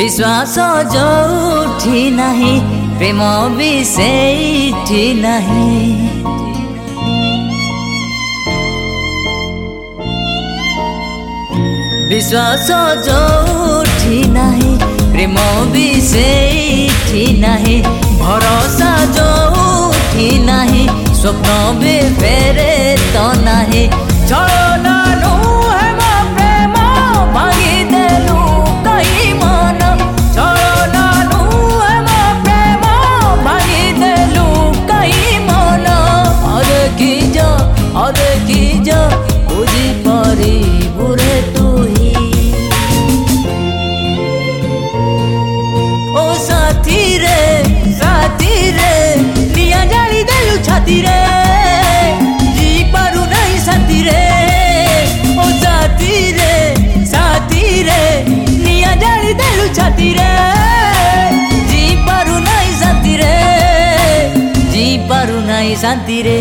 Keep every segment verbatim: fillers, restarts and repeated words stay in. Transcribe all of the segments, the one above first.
विश्वास जोठी नहीं प्रेम भी सेठी नहीं। विश्वास जोठी नहीं प्रेम भी सेठी नहीं। भरोसा जोठी नहीं स्वप्न भी फेरे तो नहीं। छलना नुहे मो प्रेम भांगी देलु कई मन। छलना नुहे मो प्रेम भांगी देलु कई मन। अरे की जा अरे की जा बुझी पारी बुरे तू ही। ओ साथी रे साथी रे निया जाली देलु छाती रे। जी पारू नहीं शांति रे। ओ साथी रे साथी रे निया जाली देलु छाती रे। जी पारू नहीं शांति रे। जी पारू नहीं शांति रे।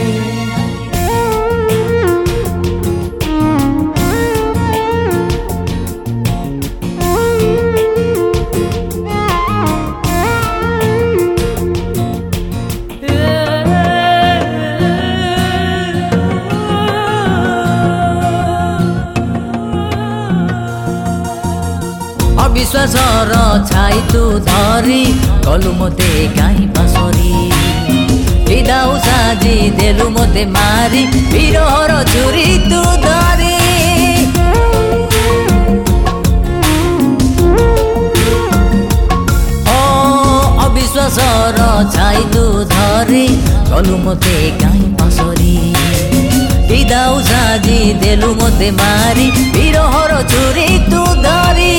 विश्वास छाई तू धरी कलु मते कहीं पासरी। हृदय साजी देलु मते मारी विरहर छुरी तू धरी। ओ अविश्वास छाई तू धरी कलु मते कहीं पासरी। हृदय साजी देलु मते मारी विरहर छुरी तू धरी।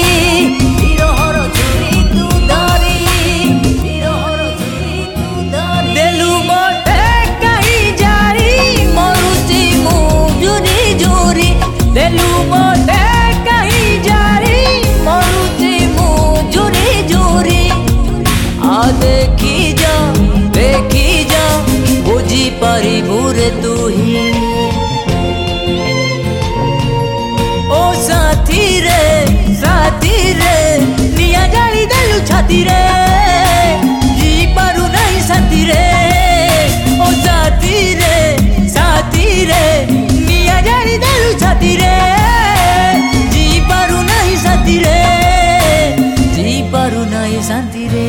देलु मोटे कहीं जारी मरुची मुझुरी जुरी। आ देखी जा देखी जा बुझी पारी बुरे तू ही। ओ साथी रे साथी रे निया जाली देलु छाती रे। जी पारू नहीं शांति रे। ओ साथी रे साथी रे निया जाली देलु छाती रे। जी पारू नहीं शांति रे। जी पारू नहीं शांति रे।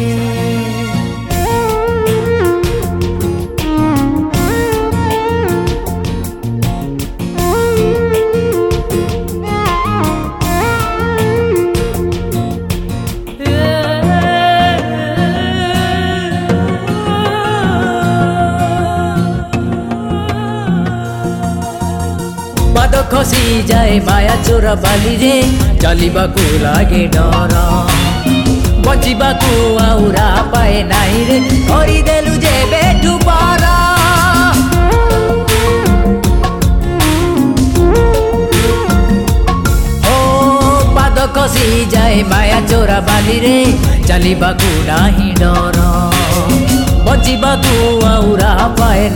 पाद खसी जाए माया चोरा बाली रे। चलिबा को लागे डर बचिबा को आउरा पाए नाही रे। करी देलु जे बेठु पारा। ओ पाद खसी जाए माया चोरा बाली रे। चलिबा को नाही डर बचिबा को आउरा पाए